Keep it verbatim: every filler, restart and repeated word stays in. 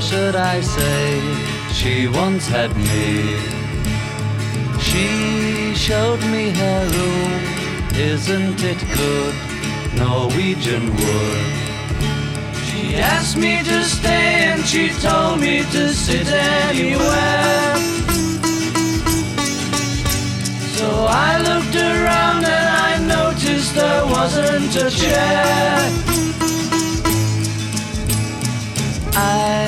should I say, she once had me. She showed me her room, isn't it good, Norwegian wood. She asked me to stay and she told me to sit anywhere. So I looked around and I noticed there wasn't a chair. I